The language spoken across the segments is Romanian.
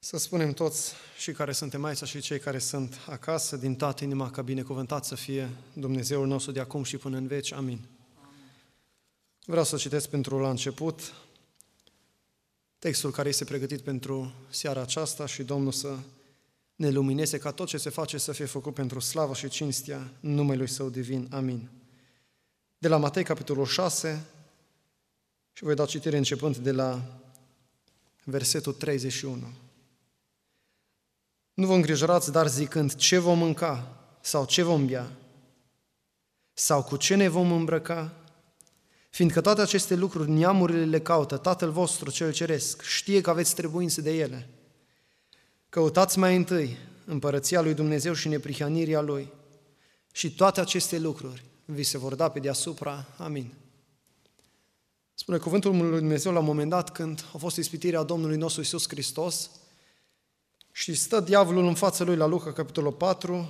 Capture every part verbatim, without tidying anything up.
Să spunem toți, și care suntem aici și cei care sunt acasă, din toată inima, ca binecuvântat să fie Dumnezeul nostru de acum și până în veci. Amin. Vreau să citesc pentru la început textul care este pregătit pentru seara aceasta și Domnul să ne lumineze ca tot ce se face să fie făcut pentru slava și cinstea numelui Său divin. Amin. De la Matei, capitolul șase, și voi da citire începând de la versetul treizeci și unu. Nu vă îngrijorați, dar zicând, ce vom mânca sau ce vom bea sau cu ce ne vom îmbrăca, fiindcă toate aceste lucruri neamurile le caută, Tatăl vostru cel ceresc știe că aveți trebuință de ele. Căutați mai întâi împărăția lui Dumnezeu și neprihănirea Lui și toate aceste lucruri vi se vor da pe deasupra. Amin. Spune cuvântul lui Dumnezeu la un moment dat când a fost ispitirea Domnului nostru Iisus Hristos și stă diavolul în fața lui la Luca, capitolul patru,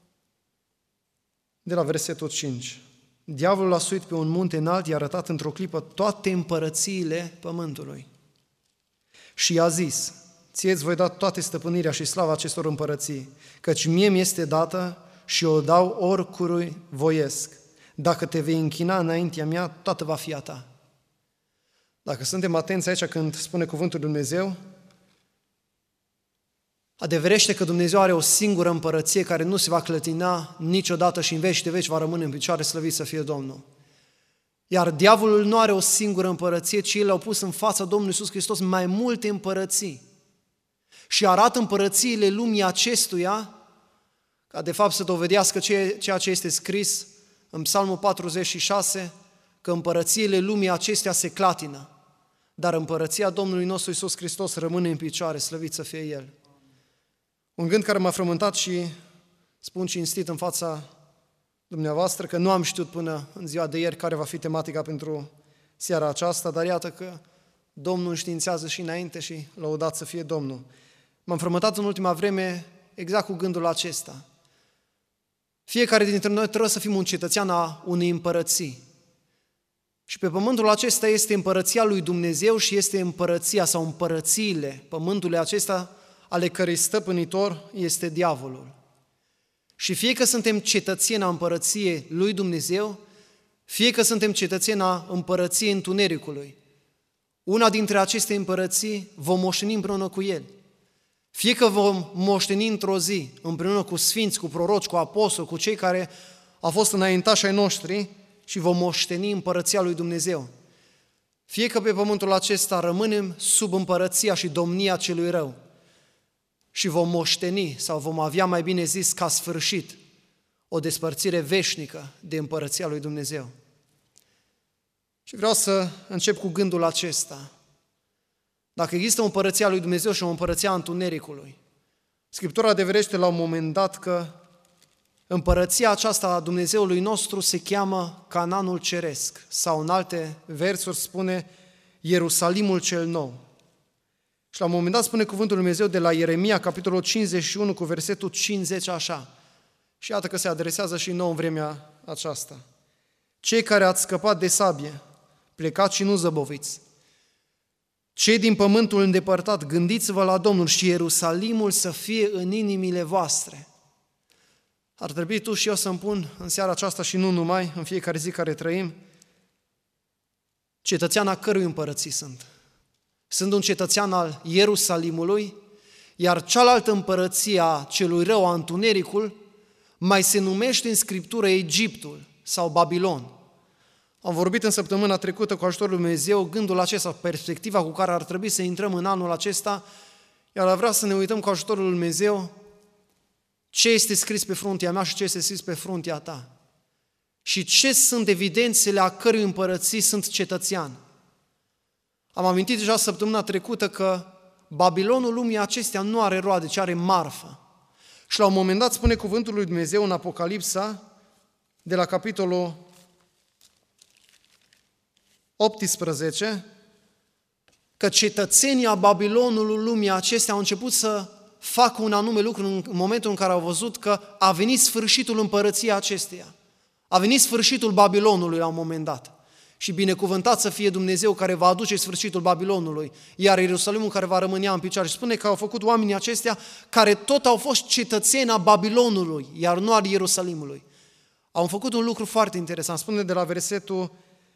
de la versetul cinci. Diavolul l-a suit pe un munte înalt, i-a arătat într-o clipă toate împărățiile pământului și i-a zis, ție îți voi da toate stăpânirea și slava acestor împărății, căci mie mi este dată și o dau oricărui voiesc. Dacă te vei închina înaintea mea, toată va fi a ta. Dacă suntem atenți aici când spune cuvântul Dumnezeu, adeverește că Dumnezeu are o singură împărăție care nu se va clătina niciodată și în veci de veci va rămâne în picioare, slăvit să fie Domnul. Iar diavolul nu are o singură împărăție, ci el a pus în fața Domnului Iisus Hristos mai multe împărății. Și arată împărățiile lumii acestuia, ca de fapt să dovedească ceea ce este scris în Psalmul patruzeci și șase, că împărățiile lumii acestea se clatină, dar împărăția Domnului nostru Iisus Hristos rămâne în picioare, slăvit să fie El. Un gând care m-a frământat și spun cinstit în fața dumneavoastră că nu am știut până în ziua de ieri care va fi tematica pentru seara aceasta, dar iată că Domnul înștiințează și înainte și lăudat să fie Domnul. M-am frământat în ultima vreme exact cu gândul acesta. Fiecare dintre noi trebuie să fim un cetățean a unei împărății. Și pe pământul acesta este împărăția lui Dumnezeu și este împărăția sau împărățiile pământului acesta ale cărei stăpânitor este diavolul. Și fie că suntem cetățeni a împărăției lui Dumnezeu, fie că suntem cetățeni a împărăției întunericului, una dintre aceste împărății vom moșteni împreună cu El. Fie că vom moșteni într-o zi, împreună cu sfinți, cu proroci, cu apostoli, cu cei care au fost înaintași ai noștri și vom moșteni împărăția lui Dumnezeu. Fie că pe pământul acesta rămânem sub împărăția și domnia celui rău și vom moșteni, sau vom avea, mai bine zis, ca sfârșit, o despărțire veșnică de împărăția lui Dumnezeu. Și vreau să încep cu gândul acesta. Dacă există o împărăția lui Dumnezeu și o împărăția a întunericului, Scriptura adeverește la un moment dat că împărăția aceasta a Dumnezeului nostru se cheamă Canaanul Ceresc, sau în alte versuri spune Ierusalimul cel Nou. Și la un moment dat spune cuvântul lui Dumnezeu de la Ieremia, capitolul cincizeci și unu, cu versetul cincizeci, așa. Și iată că se adresează și nou în vremea aceasta. Cei care ați scăpat de sabie, plecați și nu zăboviți. Cei din pământul îndepărtat, gândiți-vă la Domnul și Ierusalimul să fie în inimile voastre. Ar trebui tu și eu să-mi pun în seara aceasta și nu numai, în fiecare zi care trăim, cetățean a cărui împărății sunt. Sunt un cetățean al Ierusalimului, iar cealaltă împărăție a celui rău, a întunericul, mai se numește în Scriptură Egiptul sau Babilon. Am vorbit în săptămâna trecută cu ajutorul lui Dumnezeu gândul acesta, perspectiva cu care ar trebui să intrăm în anul acesta, iar vreau să ne uităm cu ajutorul lui Dumnezeu ce este scris pe fruntea mea și ce este scris pe fruntea ta. Și ce sunt evidențele a cărui împărății sunt cetățean. Am amintit deja săptămâna trecută că Babilonul lumii acestea nu are roade, ci are marfă. Și la un moment dat spune cuvântul lui Dumnezeu în Apocalipsa, de la capitolul optsprezece, că cetățenii a Babilonului lumii acestea au început să facă un anume lucru în momentul în care au văzut că a venit sfârșitul împărăției acesteia. A venit sfârșitul Babilonului la un moment dat. Și binecuvântat să fie Dumnezeu care va aduce sfârșitul Babilonului, iar Ierusalimul care va rămâne în picioare. Și spune că au făcut oamenii aceștia care tot au fost cetățeni a Babilonului, iar nu al Ierusalimului. Au făcut un lucru foarte interesant. Spune de la versetul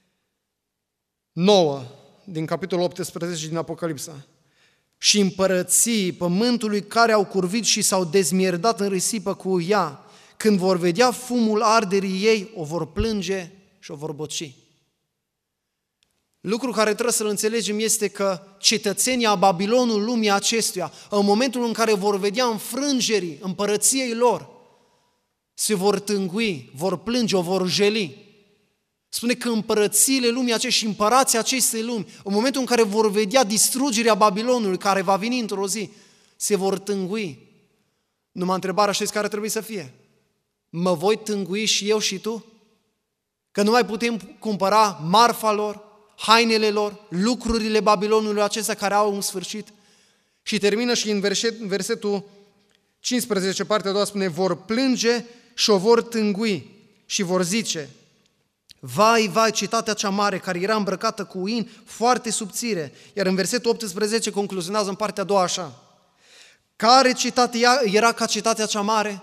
nouă din capitolul optsprezece din Apocalipsa. Și împărății pământului care au curvit și s-au dezmierdat în risipă cu ea, când vor vedea fumul arderii ei, o vor plânge și o vor boci. Lucru care trebuie să-l înțelegem este că cetățenii a Babilonului lumii acestuia, în momentul în care vor vedea înfrângerii împărăției lor, se vor tângui, vor plânge, o vor jeli. Spune că împărățiile lumii aceștia și împărații acestei lumi, în momentul în care vor vedea distrugerea Babilonului, care va veni într-o zi, se vor tângui. Numai întrebarea, știți care trebuie să fie? Mă voi tângui și eu și tu? Că nu mai putem cumpăra marfa lor, hainele lor, lucrurile Babilonului acestea care au un sfârșit. Și termină și în verset, versetul cincisprezece, partea a doua, spune, vor plânge și o vor tângui și vor zice, vai, vai, cetatea cea mare care era îmbrăcată cu in foarte subțire. Iar în versetul optsprezece concluzionează în partea a doua așa, care cetate era ca cetatea cea mare?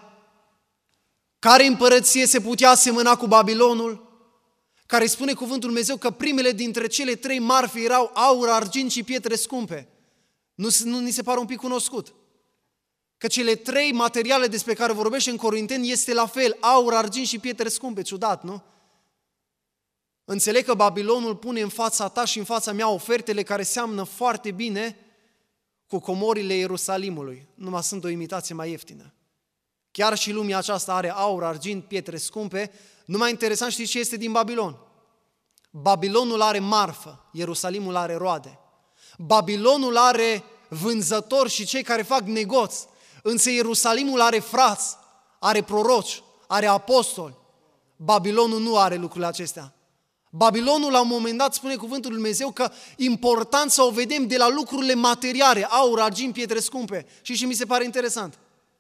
Care împărăție se putea asemăna cu Babilonul? Care spune cuvântul Dumnezeu că primele dintre cele trei marfe erau aur, argint și pietre scumpe. Nu, nu ni se pare un pic cunoscut? Că cele trei materiale despre care vorbește în Corinteni este la fel, aur, argint și pietre scumpe. Ciudat, nu? Înțeleg că Babilonul pune în fața ta și în fața mea ofertele care seamănă foarte bine cu comorile Ierusalimului. Numai sunt o imitație mai ieftină. Chiar și lumea aceasta are aur, argint, pietre scumpe. Numai interesant, știți ce este din Babilon? Babilonul are marfă, Ierusalimul are roade. Babilonul are vânzători și cei care fac negoți, însă Ierusalimul are frați, are proroci, are apostoli. Babilonul nu are lucrurile acestea. Babilonul la un moment dat spune cuvântul lui Dumnezeu că importanța o vedem de la lucrurile materiale, aur, argint, pietre scumpe. Și ce mi se pare interesant?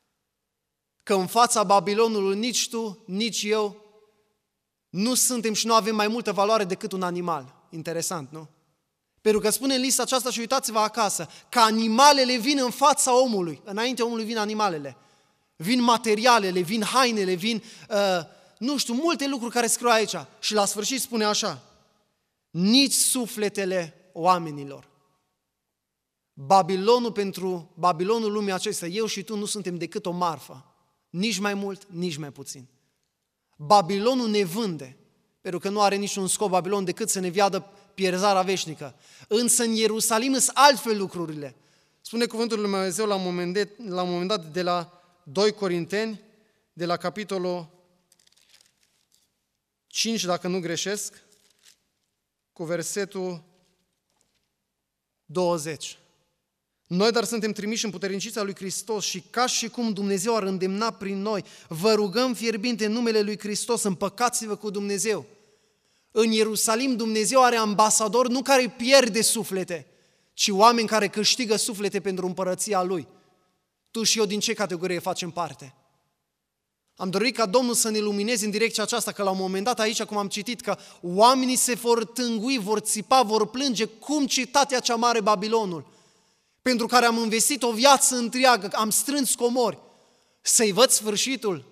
Că în fața Babilonului nici tu, nici eu nu suntem și nu avem mai multă valoare decât un animal. Interesant, nu? Pentru că spune în lista aceasta și uitați-vă acasă, că animalele vin în fața omului. Înainte omului vin animalele. Vin materialele, vin hainele, vin, uh, nu știu, multe lucruri care scriu aici. Și la sfârșit spune așa, nici sufletele oamenilor. Babilonul pentru Babilonul lumii acestea, eu și tu nu suntem decât o marfă. Nici mai mult, nici mai puțin. Babilonul ne vânde, pentru că nu are niciun scop Babilon decât să ne viadă pierzarea veșnică. Însă în Ierusalim sunt altfel lucrurile. Spune cuvântul lui Dumnezeu la un moment dat, la un moment dat de la doi Corinteni, de la capitolul cinci, dacă nu greșesc, cu versetul douăzeci. Noi dar suntem trimiși în puternicița lui Hristos și ca și cum Dumnezeu ar îndemna prin noi, vă rugăm fierbinte în numele lui Hristos, împăcați-vă cu Dumnezeu. În Ierusalim Dumnezeu are ambasador nu care pierde suflete, ci oameni care câștigă suflete pentru împărăția Lui. Tu și eu din ce categorie facem parte? Am dorit ca Domnul să ne lumineze în direcția aceasta, că la un moment dat aici, cum am citit, că oamenii se vor tângui, vor țipa, vor plânge, cum cetatea cea mare Babilonul, pentru care am investit o viață întreagă, am strâns comori, să-i văd sfârșitul.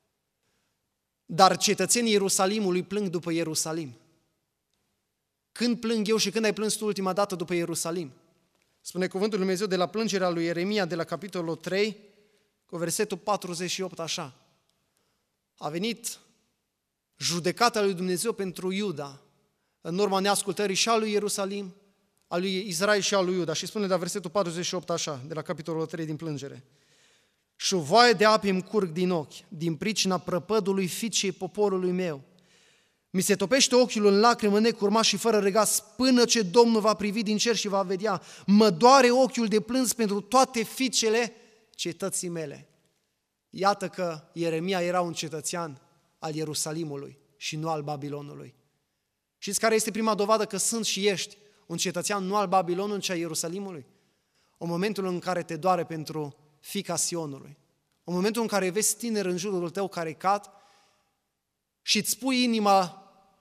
Dar cetățenii Ierusalimului plâng după Ierusalim. Când plâng eu și când ai plâns tu ultima dată după Ierusalim? Spune cuvântul lui Dumnezeu de la plângerea lui Ieremia, de la capitolul trei, cu versetul patruzeci și opt, așa. A venit judecata lui Dumnezeu pentru Iuda, în urma neascultării și a lui Ierusalim, a lui Israel și a lui Iuda. Și spune de la versetul patruzeci și opt așa, de la capitolul trei din plângere. Și o voie de ape îmi curg din ochi, din pricina prăpădului fiicei poporului meu. Mi se topește ochiul în lacrimă necurmat și fără regas, până ce Domnul va privi din cer și va vedea. Mă doare ochiul de plâns pentru toate fiicele cetății mele. Iată că Ieremia era un cetățean al Ierusalimului și nu al Babilonului. Știți care este prima dovadă că sunt și ești un cetățean nu al Babilonului, ci al Ierusalimului? În momentul în care te doare pentru fiica Sionului, în momentul în care vezi tineri în jurul tău care cad și îți pui inima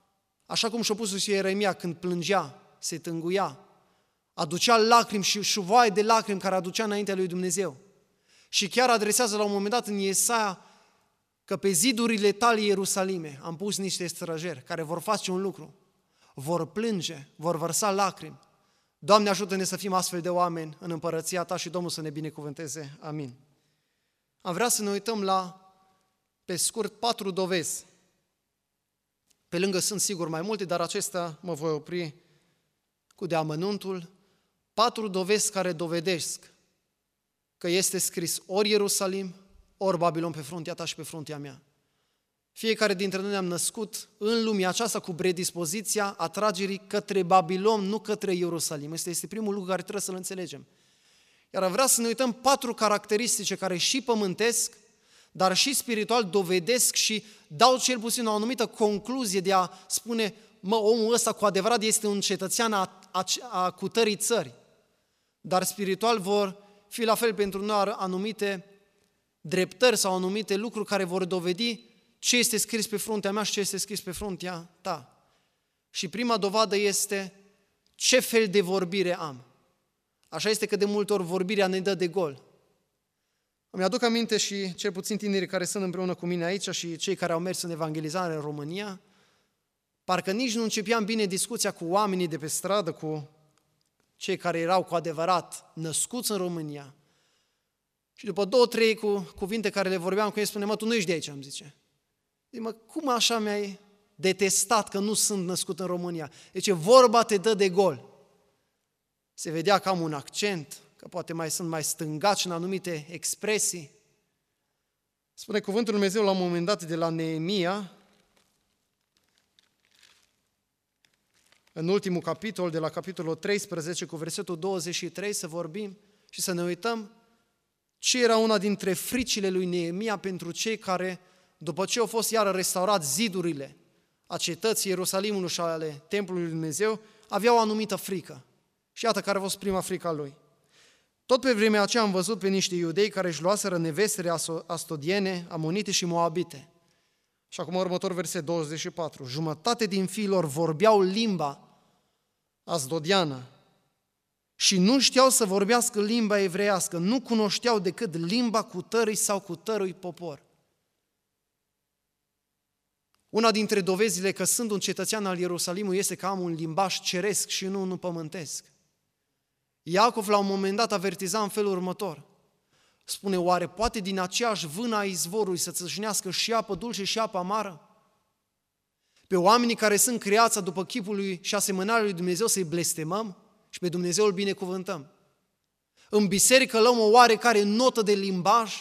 Așa cum și-a pus și Ieremia când plângea, se tânguia, aducea lacrimi și șuvoaie de lacrimi care aducea înaintea lui Dumnezeu. Și chiar adresează la un moment dat în Iesaia că pe zidurile tale Ierusalime am pus niște străjeri care vor face un lucru, vor plânge, vor vărsa lacrimi. Doamne, ajută-ne să fim astfel de oameni în împărăția Ta și Domnul să ne binecuvânteze. Amin. Am vrea să ne uităm la, pe scurt, patru dovezi. Pe lângă sunt sigur mai multe, dar acestea mă voi opri cu deamănuntul. Patru dovezi care dovedesc că este scris ori Ierusalim, ori Babilon pe fruntea ta și pe fruntea mea. Fiecare dintre noi ne-am născut în lumea aceasta cu predispoziția atragerii către Babilon, nu către Ierusalim. Este, este primul lucru care trebuie să-l înțelegem. Iar am vrea să ne uităm patru caracteristice care și pământesc, dar și spiritual dovedesc și dau cel puțin o anumită concluzie de a spune, mă, omul ăsta cu adevărat este un cetățean a, a, a cutării țări. Dar spiritual vor fi la fel pentru noi anumite dreptări sau anumite lucruri care vor dovedi ce este scris pe fruntea mea și ce este scris pe fruntea ta. Și prima dovadă este ce fel de vorbire am. Așa este că de multe ori vorbirea ne dă de gol. Îmi aduc aminte și cel puțin tinerii care sunt împreună cu mine aici și cei care au mers în evangelizare în România, parcă nici nu începeam bine discuția cu oamenii de pe stradă, cu cei care erau cu adevărat născuți în România. Și după două, trei cu cuvinte care le vorbeam cu ei, spune, mă, tu nu ești de aici, îmi zice. Zic, mă, cum așa mi-ai detestat că nu sunt născut în România? Deci vorba te dă de gol. Se vedea că am un accent, că poate mai sunt mai stângaci în anumite expresii. Spune cuvântul Lui Dumnezeu la un moment dat de la Neemia, în ultimul capitol, de la capitolul treisprezece, cu versetul douăzeci și trei, să vorbim și să ne uităm ce era una dintre fricile lui Neemia pentru cei care, după ce au fost iară restaurat zidurile a cetății Ierusalimului și ale templului lui Dumnezeu, aveau o anumită frică. Și iată care a fost prima frică a lui. Tot pe vremea aceea am văzut pe niște iudei care își luaseră nevestele astodiene, amonite și moabite. Și acum următor verset douăzeci și patru. Jumătate din fiilor vorbeau limba asdodiană și nu știau să vorbească limba evreiască, nu cunoșteau decât limba cutării sau cutărui popor. Una dintre dovezile că sunt un cetățean al Ierusalimului este că am un limbaj ceresc și nu unul pământesc. Iacov la un moment dat avertiza în felul următor. Spune, oare poate din aceeași vână a izvorului să țâșnească și apă dulce și apă amară? Pe oamenii care sunt creați după chipul lui și asemănarea lui Dumnezeu să-i blestemăm și pe Dumnezeu îl binecuvântăm. În biserică luăm o oarecare notă de limbaj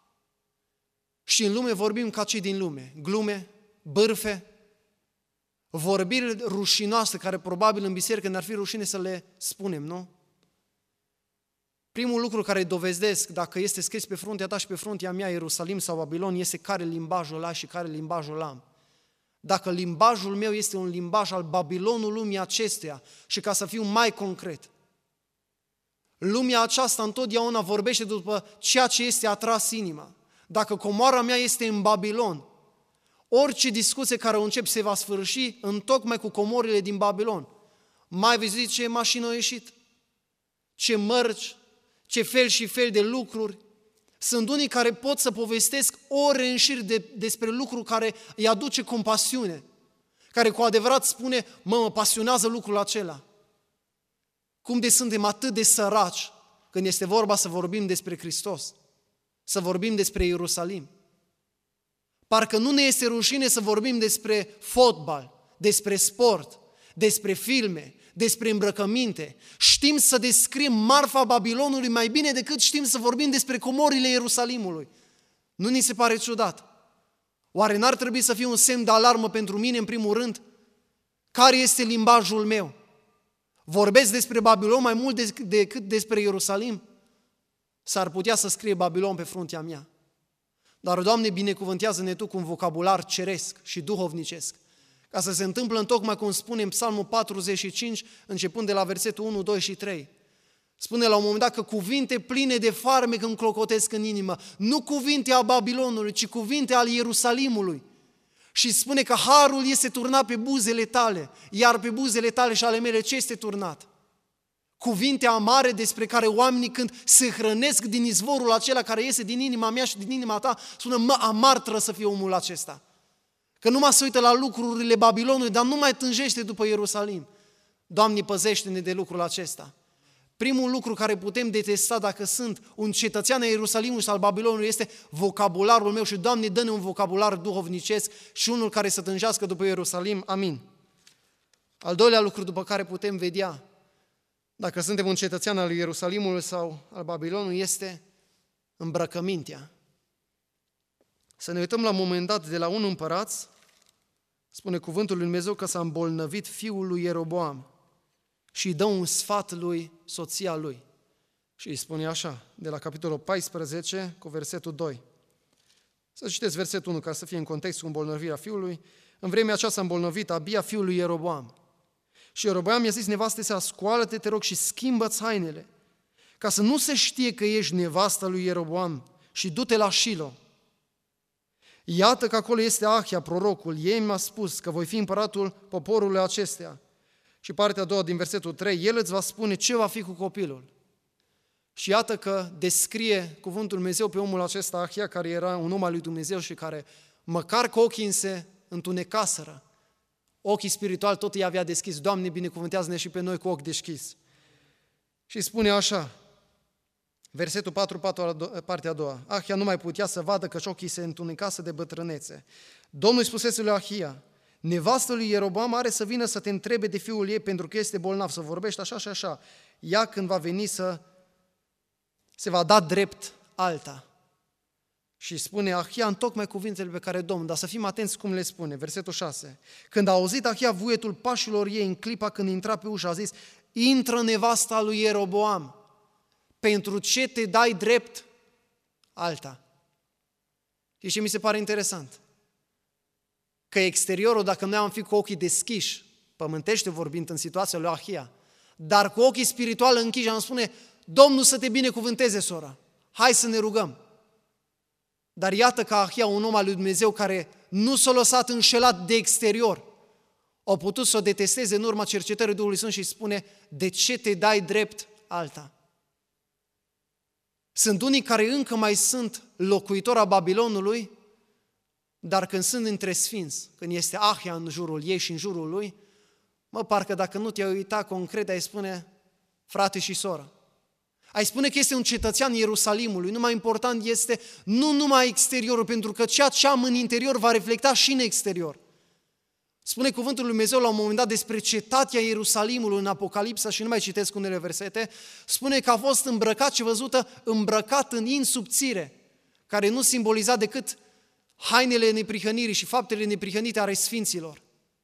și în lume vorbim ca cei din lume. Glume, bârfe, vorbiri rușinoase care probabil în biserică ne-ar fi rușine să le spunem, nu? Primul lucru care dovedesc dacă este scris pe fruntea ta și pe fruntea mea Ierusalim sau Babilon este care limbajul ai și care limbajul am. Dacă limbajul meu este un limbaj al Babilonului lumii acesteia și ca să fiu mai concret, lumea aceasta întotdeauna vorbește după ceea ce este atras inima. Dacă comoara mea este în Babilon, orice discuție care o încep se va sfârși întocmai cu comorile din Babilon. Mai vezi zice ce mașină a ieșit, ce mărci, ce fel și fel de lucruri. Sunt unii care pot să povestesc ore în șir de, despre lucruri care îi aduce compasiune, care cu adevărat spune, mă, mă pasionează lucrul acela. Cum de suntem atât de săraci când este vorba să vorbim despre Hristos, să vorbim despre Ierusalim. Parcă nu ne este rușine să vorbim despre fotbal, despre sport, despre filme, despre îmbrăcăminte. Știm să descriem marfa Babilonului mai bine decât știm să vorbim despre comorile Ierusalimului. Nu ni se pare ciudat? Oare n-ar trebui să fie un semn de alarmă pentru mine în primul rând? Care este limbajul meu? Vorbesc despre Babilon mai mult decât despre Ierusalim? S-ar putea să scrie Babilon pe fruntea mea. Dar, Doamne, binecuvântează-ne Tu cu un vocabular ceresc și duhovnicesc, ca să se întâmplă întocmai cum spune în Psalmul patruzeci și cinci, începând de la versetul unu, doi și trei. Spune la un moment dat că cuvinte pline de farmec îmi clocotesc în inimă, nu cuvinte a Babilonului, ci cuvinte al Ierusalimului. Și spune că harul este turnat pe buzele tale, iar pe buzele tale și ale mele ce este turnat? Cuvinte amare despre care oamenii când se hrănesc din izvorul acela care iese din inima mea și din inima ta, spună, mă, amar trebuie să fie omul acesta. Că numai se uită la lucrurile Babilonului, dar nu mai tânjește după Ierusalim. Doamne, păzește-ne de lucrul acesta. Primul lucru care putem detesta dacă sunt un cetățean al Ierusalimului sau al Babilonului este vocabularul meu și, Doamne, dă-ne un vocabular duhovnicesc și unul care să tânjească după Ierusalim. Amin. Al doilea lucru după care putem vedea dacă suntem un cetățean al Ierusalimului sau al Babilonului este îmbrăcămintea. Să ne uităm la un moment dat de la un împărat, spune cuvântul lui Dumnezeu că s-a îmbolnăvit fiul lui Ieroboam și îi dă un sfat lui soția lui. Și îi spune așa, de la capitolul paisprezece cu versetul doi. Să citeți versetul unu ca să fie în context cu îmbolnăvirea fiului. În vremea aceea s-a îmbolnăvit Abia fiul lui Ieroboam. Și Ieroboam i-a zis nevastei sa, scoală-te, te rog, și schimbă-ți hainele, ca să nu se știe că ești nevasta lui Ieroboam și du-te la Shilo. Iată că acolo este Ahia, prorocul, ei mi-a spus că voi fi împăratul poporului acesteia. Și partea a doua din versetul trei, el îți va spune ce va fi cu copilul. Și iată că descrie cuvântul lui Dumnezeu pe omul acesta, Ahia, care era un om al lui Dumnezeu și care, măcar că ochii se întunecaseră, ochii spirituali tot îi avea deschis. Doamne, binecuvântează-ne și pe noi cu ochi deschis. Și spune așa, versetul patru, partea a doua, Ahia nu mai putea să vadă că ochii se întunecase de bătrânețe. Domnul îi spusese lui Ahia, nevastă lui Ieroboam are să vină să te întrebe de fiul ei pentru că este bolnav, să vorbești așa și așa. Ea când va veni să se va da drept alta. Și spune Ahia întocmai cuvintele pe care Domnul, dar să fim atenți cum le spune. Versetul șase. Când a auzit Ahia vuietul pașilor ei în clipa când intra pe ușă, a zis, intră nevasta lui Ieroboam, pentru ce te dai drept alta? Și ce mi se pare interesant? Că exteriorul, dacă noi am fi cu ochii deschiși, pământește vorbind în situația lui Ahia, dar cu ochii spirituali închiși, am spune, Domnul să te binecuvânteze, sora, hai să ne rugăm. Dar iată că Ahia, un om al lui Dumnezeu care nu s-a lăsat înșelat de exterior, a putut să o detesteze în urma cercetării Duhului Sfânt și spune, de ce te dai drept alta? Sunt unii care încă mai sunt locuitori a Babilonului, dar când sunt între sfinți, când este Ahia în jurul ei și în jurul lui, mă, parcă dacă nu te-ai uitat concret, ai spune, frate și soră. Ai spune că este un cetățean Ierusalimului, numai important este nu numai exteriorul, pentru că ceea ce am în interior va reflecta și în exterior. Spune cuvântul lui Dumnezeu la un moment dat despre cetatea Ierusalimului în Apocalipsa și nu mai citesc unele versete, spune că a fost îmbrăcat și văzută îmbrăcat în insubțire, care nu simboliza decât hainele neprihănirii și faptele neprihănite ale sfinților.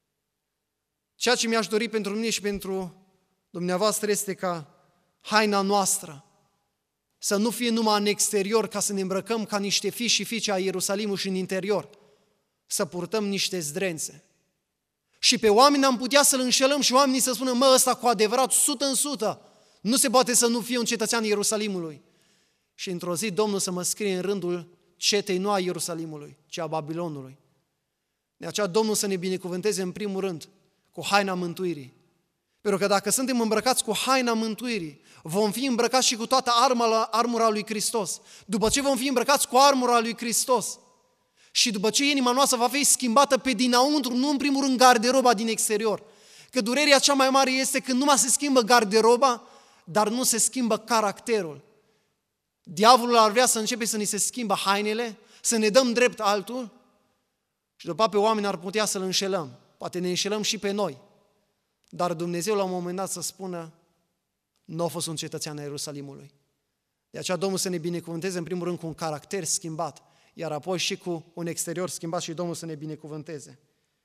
Ceea ce mi-aș dori pentru mine și pentru dumneavoastră este ca haina noastră să nu fie numai în exterior ca să ne îmbrăcăm ca niște fii și fiice a Ierusalimului și în interior, să purtăm niște zdrențe. Și pe oameni am putea să-l înșelăm și oamenii să spună, mă, ăsta cu adevărat, sută în sută, nu se poate să nu fie un cetățean Ierusalimului. Și într-o zi Domnul să mă scrie în rândul cetei nu a Ierusalimului, ci a Babilonului. De aceea Domnul să ne binecuvânteze în primul rând cu haina mântuirii. Pentru că dacă suntem îmbrăcați cu haina mântuirii, vom fi îmbrăcați și cu toată arma, armura lui Hristos. După ce vom fi îmbrăcați cu armura lui Hristos și după ce inima noastră va fi schimbată pe dinăuntru, nu în primul rând garderoba din exterior. Că durerea cea mai mare este când numai se schimbă garderoba, dar nu se schimbă caracterul. Diavolul ar vrea să începe să ni se schimbă hainele, să ne dăm drept altul și după pe oameni ar putea să-l înșelăm. Poate ne înșelăm și pe noi. Dar Dumnezeu la un moment dat să spună, nu a fost un cetățean al Ierusalimului. De aceea Domnul să ne binecuvânteze în primul rând cu un caracter schimbat, iar apoi și cu un exterior schimbat și Domnul să ne binecuvânteze.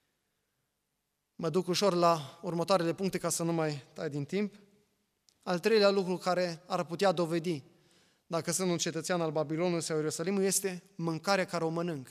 Mă duc ușor la următoarele puncte ca să nu mai tai din timp. Al treilea lucru care ar putea dovedi dacă sunt un cetățean al Babilonului sau Ierusalimului este mâncarea care o mănânc.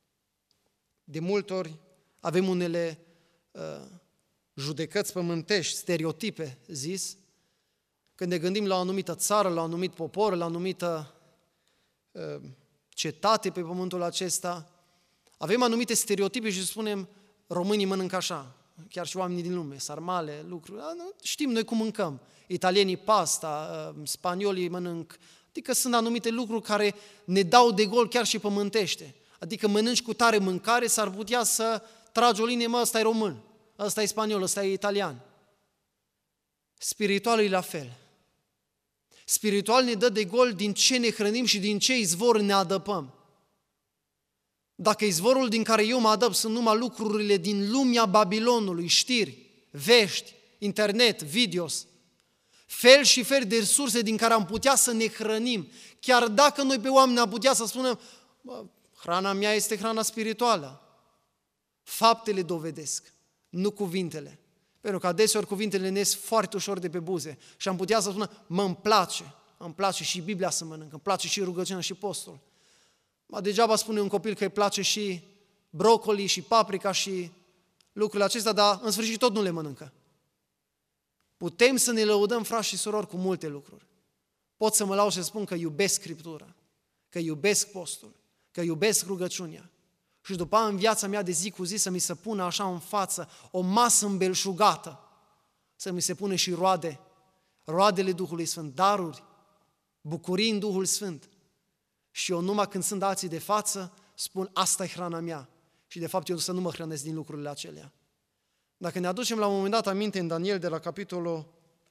De multe ori avem unele uh, judecăți pământești, stereotipe zis, când ne gândim la o anumită țară, la un anumit popor, la o anumită uh, cetate pe pământul acesta, Avem anumite stereotipe și spunem, românii mănâncă așa, chiar și oamenii din lume, sarmale, lucruri, știm noi cum mâncăm. Italienii pasta, spaniolii mănânc, adică sunt anumite lucruri care ne dau de gol chiar și pământește. Adică mănânci cu tare mâncare, s-ar putea să tragi o linie, mă, ăsta e român, ăsta e spaniol, ăsta e italian. Spiritualul e la fel. Spiritual ne dă de gol din ce ne hrănim și din ce izvor ne adăpăm. Dacă izvorul din care eu mă adăp sunt numai lucrurile din lumea Babilonului, știri, vești, internet, videos, fel și fel de resurse din care am putea să ne hrănim, chiar dacă noi pe oameni am putea să spunem, bă, hrana mea este hrana spirituală. Faptele dovedesc, nu cuvintele. Pentru că adeseori cuvintele ne ies foarte ușor de pe buze și am putea să spunem, mă, îmi place, îmi place și Biblia să mănânc, îmi place și rugăciunea și postul. Ba, degeaba spune un copil că îi place și brocoli și paprika și lucrurile acestea, dar în sfârșit tot nu le mănâncă. Putem să ne lăudăm, frați și surori, cu multe lucruri. Pot să mă laud și spun că iubesc Scriptura, că iubesc postul, că iubesc rugăciunea. Și după aia în viața mea de zi cu zi să mi se pună așa în față o masă îmbelșugată, să mi se pune și roade, roadele Duhului Sfânt, daruri, bucurii în Duhul Sfânt. Și eu numai când sunt alții de față, spun, asta e hrana mea. Și de fapt eu să nu mă hrănesc din lucrurile acelea. Dacă ne aducem la un moment dat aminte în Daniel de la capitolul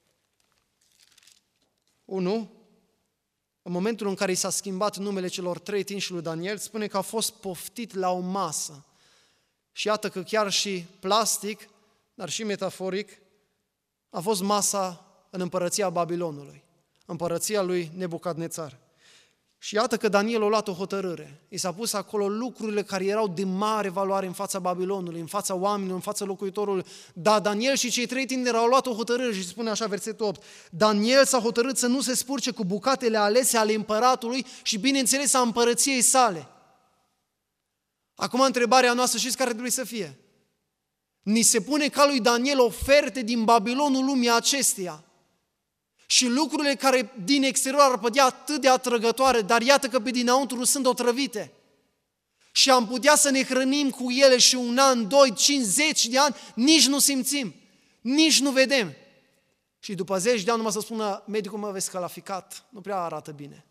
unu, în momentul în care i s-a schimbat numele celor trei tinși lui Daniel, spune că a fost poftit la o masă. Și iată că chiar și plastic, dar și metaforic, a fost masa în împărăția Babilonului, împărăția lui Nebucadnețar. Și iată că Daniel a luat o hotărâre. I s-a pus acolo lucrurile care erau de mare valoare în fața Babilonului, în fața oamenilor, în fața locuitorului. Dar Daniel și cei trei tineri au luat o hotărâre și spune așa versetul opt. Daniel s-a hotărât să nu se spurce cu bucatele alese ale împăratului și, bineînțeles, a împărăției sale. Acum întrebarea noastră, știți care trebuie să fie? Ni se pune ca lui Daniel oferte din Babilonul lumii acesteia. Și lucrurile care din exterior ar părea atât de atrăgătoare, dar iată că pe dinăuntru sunt otrăvite. Și am putea să ne hrănim cu ele și un an, doi, cinci, zeci de ani, nici nu simțim, nici nu vedem. Și după zeci de ani numai să spună, medicul, mă, vezi calaficat, nu prea arată bine.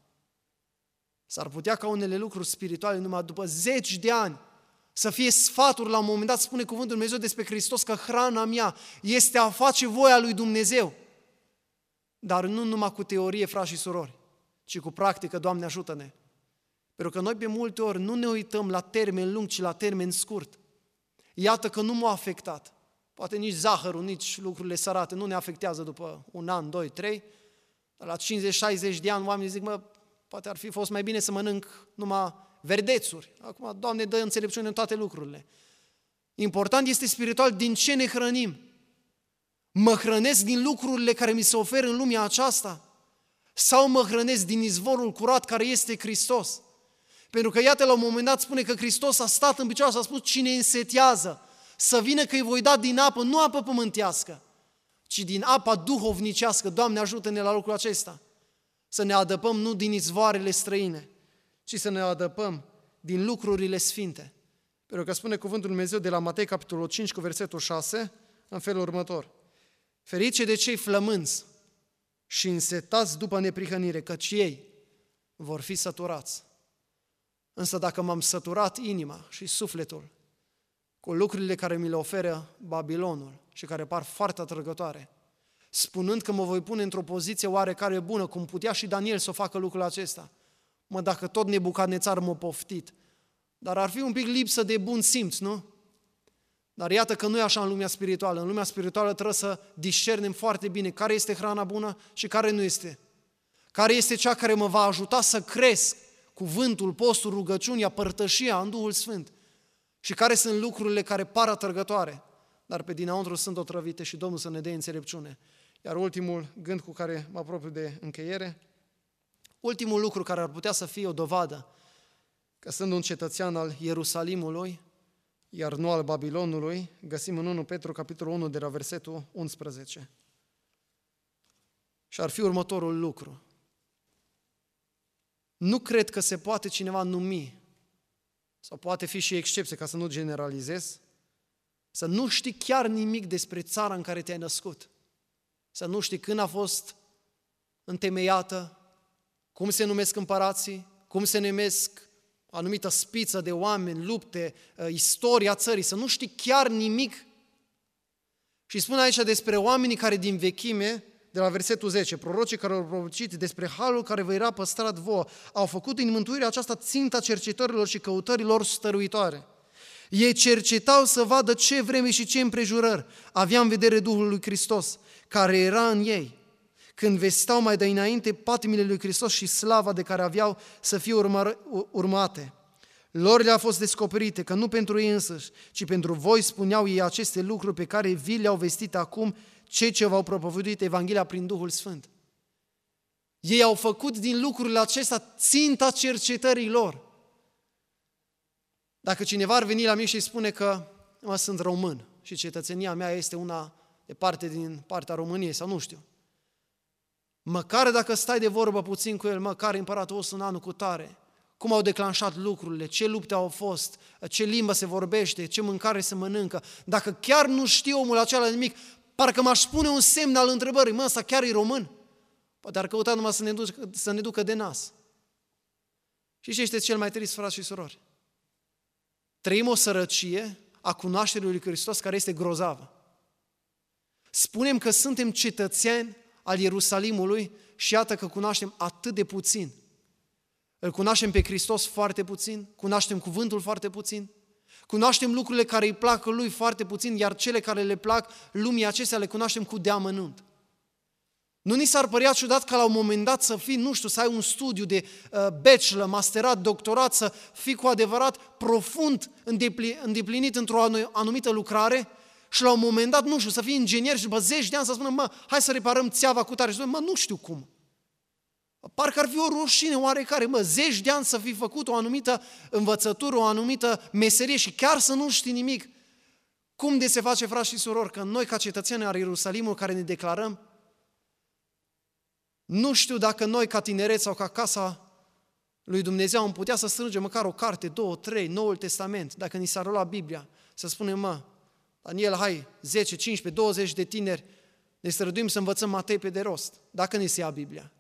S-ar putea ca unele lucruri spirituale numai după zeci de ani să fie sfaturi, la un moment dat spune cuvântul Dumnezeu despre Hristos că hrana mea este a face voia lui Dumnezeu. Dar nu numai cu teorie, frați și surori, ci cu practică, Doamne ajută-ne. Pentru că noi pe multe ori nu ne uităm la termen lung, ci la termen scurt. Iată că nu m-a afectat. Poate nici zahărul, nici lucrurile sărate nu ne afectează după un an, doi, trei. Dar la cincizeci șaizeci de ani oamenii zic, mă, poate ar fi fost mai bine să mănânc numai verdețuri. Acum, Doamne, dă înțelepciune în toate lucrurile. Important este spiritual din ce ne hrănim. Mă hrănesc din lucrurile care mi se oferă în lumea aceasta? Sau mă hrănesc din izvorul curat care este Hristos? Pentru că iată la un moment dat spune că Hristos a stat în picioare și a spus cine însetează să vină că îi voi da din apă, nu apă pământească, ci din apa duhovnicească. Doamne ajută-ne la lucrul acesta. Să ne adăpăm nu din izvoarele străine, ci să ne adăpăm din lucrurile sfinte. Pentru că spune cuvântul Dumnezeu de la Matei capitolul cinci cu versetul șase în felul următor. Ferice de cei flămânzi și însetați după neprihănire, căci ei vor fi săturați. Însă dacă m-am săturat inima și sufletul cu lucrurile care mi le oferă Babilonul și care par foarte atrăgătoare, spunând că mă voi pune într-o poziție oarecare bună, cum putea și Daniel să o facă lucrul acesta, mă, dacă tot Nebucadnețar m-a poftit, dar ar fi un pic lipsă de bun simț, nu? Dar iată că nu e așa în lumea spirituală. În lumea spirituală trebuie să discernem foarte bine care este hrana bună și care nu este. Care este cea care mă va ajuta să cresc cuvântul, postul, rugăciunea, părtășia în Duhul Sfânt. Și care sunt lucrurile care par atrăgătoare, dar pe dinăuntru sunt otrăvite și Domnul să ne dea înțelepciune. Iar ultimul gând cu care mă apropiu de încheiere, ultimul lucru care ar putea să fie o dovadă că sunt un cetățean al Ierusalimului, iar nu al Babilonului, găsim în unu Petru, capitolul unu, de la versetul unsprezece. Și ar fi următorul lucru. Nu cred că se poate cineva numi sau poate fi și excepție ca să nu generalizez, să nu știi chiar nimic despre țara în care te-ai născut, să nu știi când a fost întemeiată, cum se numesc împărații, cum se numesc o anumită spiță de oameni, lupte, istoria țării, să nu știi chiar nimic. Și spune aici despre oamenii care din vechime, de la versetul zece, prorocii care au prorocit despre halul care vă era păstrat vouă, au făcut din mântuirea aceasta ținta cercetărilor și căutărilor stăruitoare. Ei cercetau să vadă ce vreme și ce împrejurări avea în vedere Duhul lui Hristos, care era în ei, când vesteau mai de înainte patimile lui Hristos și slava de care aveau să fie urmă, urmate. Lor le-a fost descoperite că nu pentru ei însăși, ci pentru voi spuneau ei aceste lucruri pe care vi le-au vestit acum cei ce v-au propovăduit Evanghelia prin Duhul Sfânt. Ei au făcut din lucrurile acestea ținta cercetării lor. Dacă cineva ar veni la mine și spune că mă, sunt român și cetățenia mea este una de parte din partea României sau nu știu, măcar dacă stai de vorbă puțin cu el, măcar împăratul ăsta în anul cu tare, cum au declanșat lucrurile, ce lupte au fost, ce limbă se vorbește, ce mâncare se mănâncă, dacă chiar nu știu omul acela nimic, parcă m-aș pune un semn al întrebării, mă, ăsta chiar e român? Poate ar căuta numai să ne, ducă, să ne ducă de nas. Și ce este cel mai trist, frați și surori? Trăim o sărăcie a cunoașterii lui Hristos care este grozavă. Spunem că suntem cetățeni al Ierusalimului și iată că cunoaștem atât de puțin. Îl cunoaștem pe Hristos foarte puțin, cunoaștem cuvântul foarte puțin, cunoaștem lucrurile care îi plac lui foarte puțin, iar cele care le plac lumii acestea le cunoaștem cu deamănunt. Nu ni s-ar părea ciudat ca la un moment dat să fii, nu știu, să ai un studiu de uh, bachelor, masterat, doctorat, să fii cu adevărat profund îndeplinit într-o anumită lucrare și la un moment dat, nu știu, să fii inginer și după zeci de ani să spună, mă, hai să reparăm țeava cu tare și spune, mă, nu știu cum. Parcă ar fi o rușine oarecare, mă, zeci de ani să fi făcut o anumită învățătură, o anumită meserie și chiar să nu știi nimic. Cum de se face, frați și surori, că noi ca cetățeni al Ierusalimului care ne declarăm, nu știu dacă noi ca tinereți sau ca casa lui Dumnezeu am putea să strângem măcar o carte, două, trei, Noul Testament, dacă ni s-ar lua Biblia, să spunem, mă, Daniel, hai, zece, cincisprezece, douăzeci de tineri, ne străduim să învățăm Matei pe de rost, dacă ne se ia Biblia.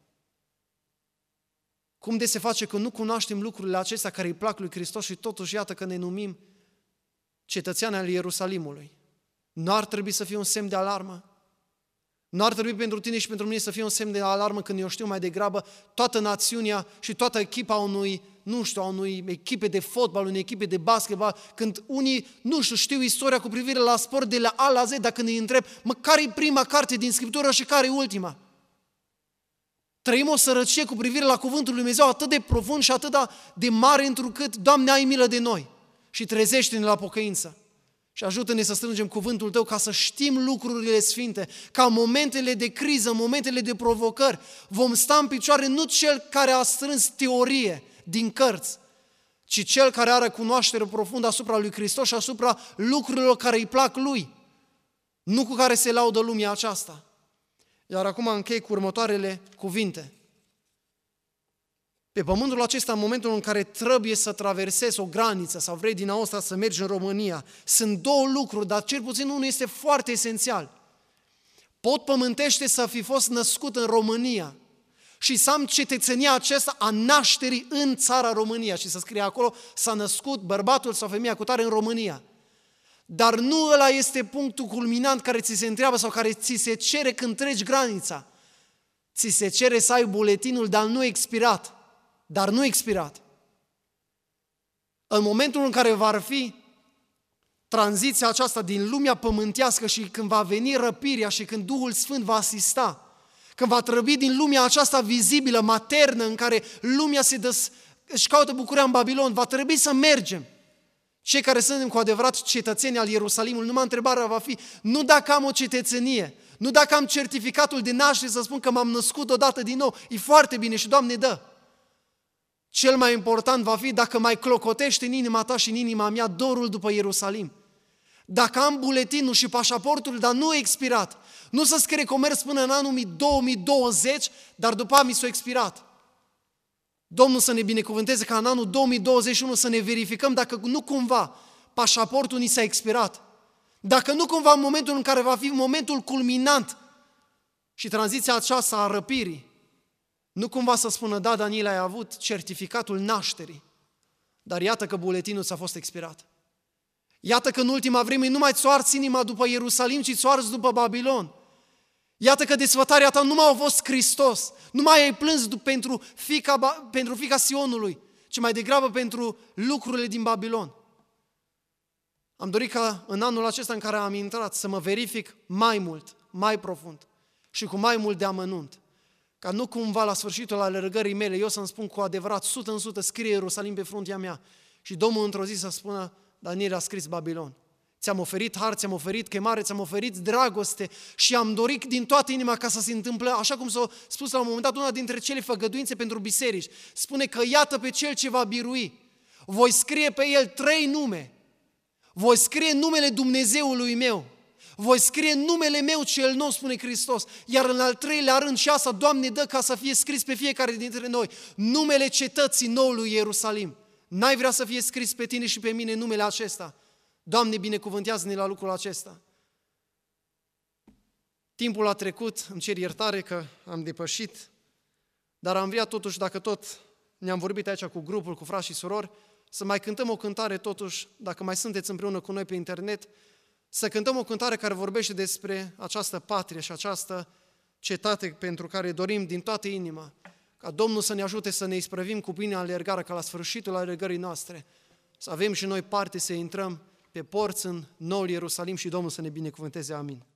Cum de se face că nu cunoaștem lucrurile acestea care îi plac lui Hristos și totuși iată că ne numim cetățeni al Ierusalimului? Nu ar trebui să fie un semn de alarmă? Nu ar trebui pentru tine și pentru mine să fie un semn de alarmă când eu știu mai degrabă toată națiunea și toată echipa unui, nu știu, a unui echipe de fotbal, unei echipe de basketbal, când unii, nu știu, știu istoria cu privire la sport de la A la Z, dacă ne întreb, mă, care e prima carte din Scriptură și care e ultima? Trăim o sărăcie cu privire la cuvântul lui Dumnezeu atât de profund și atât de mare întrucât, Doamne, ai milă de noi și trezește-ne la pocăință. Și ajută-ne să strângem cuvântul Tău ca să știm lucrurile sfinte, ca în momentele de criză, în momentele de provocări, vom sta în picioare nu cel care a strâns teorie din cărți, ci cel care are cunoaștere profundă asupra lui Hristos și asupra lucrurilor care îi plac Lui, nu cu care se laudă lumea aceasta. Iar acum închei cu următoarele cuvinte. Pe pământul acesta, în momentul în care trebuie să traversezi o graniță sau vrei din Austria să mergi în România, sunt două lucruri, dar cel puțin unul este foarte esențial. Pot pământește să fi fost născut în România și să am cetățenia aceasta a nașterii în țara România și să scrie acolo s-a născut bărbatul sau femeia cu tare în România. Dar nu ăla este punctul culminant care ți se întreabă sau care ți se cere când treci granița. Ți se cere să ai buletinul, dar nu expirat. Dar nu expirat. În momentul în care va fi tranziția aceasta din lumea pământească și când va veni răpirea și când Duhul Sfânt va asista, când va trăbi din lumea aceasta vizibilă, maternă, în care lumea se dă, își caută bucuria în Babilon, va trebui să mergem. Cei care suntem cu adevărat cetățeni al Ierusalimului, numai întrebarea va fi, nu dacă am o cetățenie, nu dacă am certificatul de naștere să spun că m-am născut odată din nou, e foarte bine și Doamne dă. Cel mai important va fi dacă mai clocotește în inima ta și în inima mea dorul după Ierusalim. Dacă am buletinul și pașaportul, dar nu expirat, nu să scrie comerț până în anul două mii douăzeci, dar după aia mi s-a expirat. Domnul să ne binecuvânteze ca în anul două mii douăzeci și unu să ne verificăm dacă nu cumva pașaportul ni s-a expirat. Dacă nu cumva în momentul în care va fi momentul culminant și tranziția aceasta a răpirii, nu cumva să spună, da, Daniel, ai avut certificatul nașterii, dar iată că buletinul ți-a fost expirat. Iată că în ultima vreme nu mai ți-o arzi inima după Ierusalim, ci ți-o arzi după Babilon. Iată că desfătarea ta nu mai a fost Hristos, nu mai ai plâns pentru fica, pentru fica Sionului, ci mai degrabă pentru lucrurile din Babilon. Am dorit ca în anul acesta în care am intrat să mă verific mai mult, mai profund și cu mai mult de amănunt, ca nu cumva la sfârșitul alergării mele eu să-mi spun cu adevărat, sută în sută scrie Ierusalim pe fruntea mea și Domnul într-o zi să spună, Daniel a scris Babilon. Ți-am oferit har, ți-am oferit chemare, ți-am oferit dragoste și am dorit din toată inima ca să se întâmple, așa cum s-a spus la un moment dat una dintre cele făgăduințe pentru biserici. Spune că iată pe cel ce va birui. Voi scrie pe el trei nume. Voi scrie numele Dumnezeului meu. Voi scrie numele meu cel nou, spune Hristos. Iar în al treilea rând, și asta, Doamne, dă ca să fie scris pe fiecare dintre noi, numele cetății noului Ierusalim. N-ai vrea să fie scris pe tine și pe mine numele acesta? Doamne, binecuvântează-ne la lucrul acesta. Timpul a trecut, îmi cer iertare că am depășit, dar am vrea totuși, dacă tot ne-am vorbit aici cu grupul, cu frați și surori, să mai cântăm o cântare totuși, dacă mai sunteți împreună cu noi pe internet, să cântăm o cântare care vorbește despre această patrie și această cetate pentru care dorim din toată inima, ca Domnul să ne ajute să ne isprăvim cu bine alergarea, ca la sfârșitul alergării noastre, să avem și noi parte să intrăm pe porți în noul Ierusalim și Domnul să ne binecuvânteze. Amin.